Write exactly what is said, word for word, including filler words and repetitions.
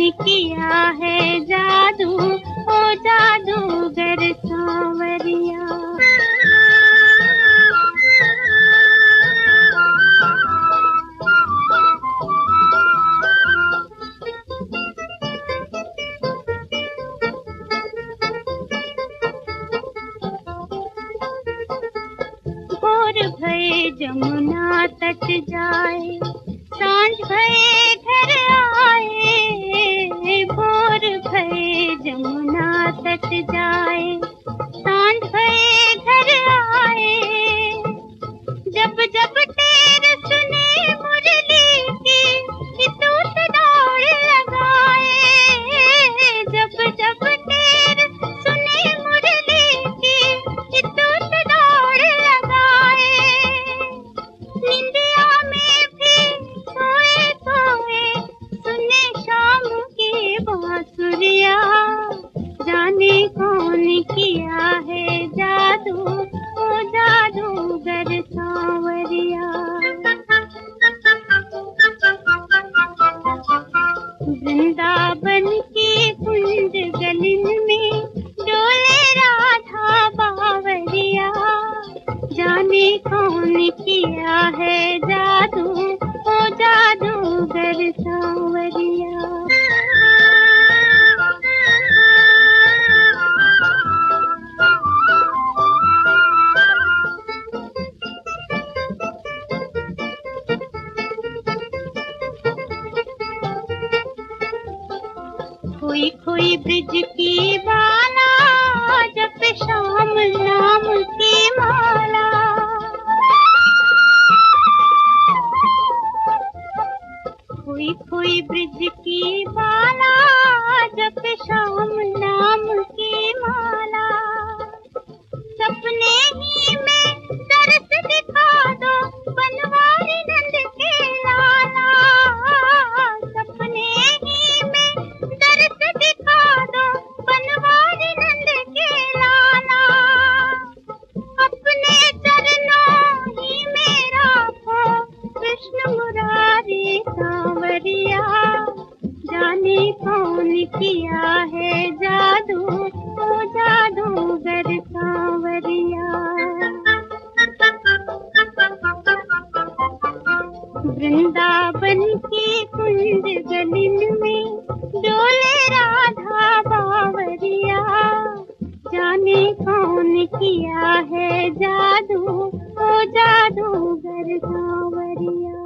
किया है जादू, ओ जादूगर सांवरिया। भोर भये जमुना तट जाए, सांझ भये घर आए। भोर भये जमुना तट जाए, सांझ भये घर आए। जब जब टेर सुने मुरली की, हितूत दौड़ लगाए। जब जब टेर सुने मुरली की, हितूत दौड़ लगाए। निंदिया में भी सोए सोए सुने शाम की बांसुरिया। जाने कौन किया है जादू, ओ जादूगर सांवरिया। वृंदावन की कुंज गलिन में डोले राधा बावरिया। जाने कौन किया है जादू, ओ जादूगर सांवरिया। खोई खोई ब्रिज की बाला, जप शाम नाम की माला। खोई खोई ब्रिज की बाला, जप शाम नाम की माला। सपने ही में दर्श दिखा दो बनवारी नंद के लाला। सपने ही में दर्श दिखा दो बनवारी नंद के लाला। अपने चरणों ही में राखो कृष्ण मुरारी सांवरिया। जाने कौन किया है जादू, ओ जादूगर सांवरिया। वृंदावन की कुंज गलिन में डोले राधा बावरिया। जाने कौन किया है जादू, ओ जादूगर सांवरिया।